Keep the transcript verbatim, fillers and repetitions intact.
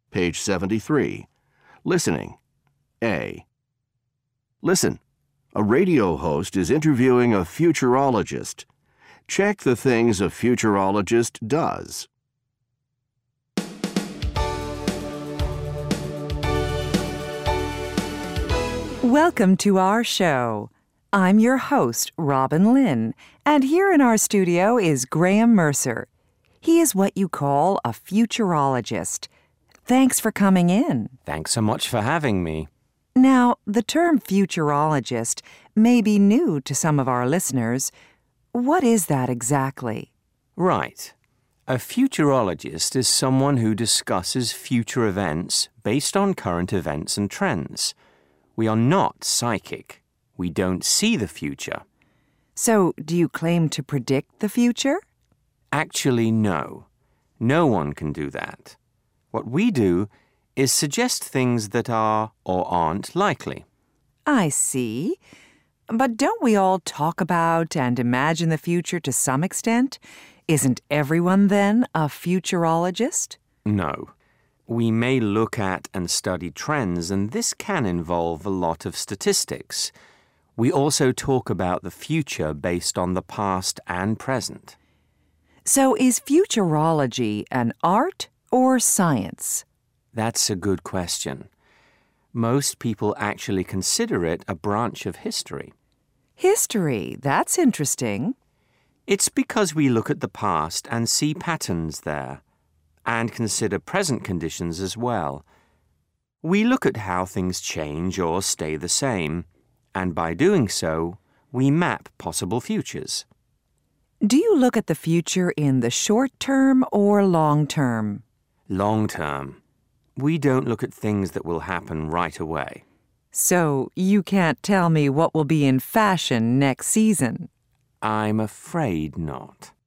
Page seventy-three. Listening. A. Listen. A radio host is interviewing a futurologist. Check the things a futurologist does. Welcome to our show. I'm your host, Robin Lynn, and here in our studio is Graham Mercer. He is what you call a futurologist. Thanks for coming in. Thanks so much for having me. Now, the term futurologist may be new to some of our listeners. What is that exactly? Right. A futurologist is someone who discusses future events based on current events and trends. We are not psychic. We don't see the future. So, do you claim to predict the future? Actually, no. No one can do that. What we do is suggest things that are or aren't likely. I see. But don't we all talk about and imagine the future to some extent? Isn't everyone then a futurologist? No. We may look at and study trends, and this can involve a lot of statistics. We also talk about the future based on the past and present. So is futurology an art or science? That's a good question. Most people actually consider it a branch of history. History, that's interesting. It's because we look at the past and see patterns there, and consider present conditions as well. We look at how things change or stay the same, and by doing so, we map possible futures. Do you look at the future in the short term or long term? Long term. We don't look at things that will happen right away. So you can't tell me what will be in fashion next season? I'm afraid not.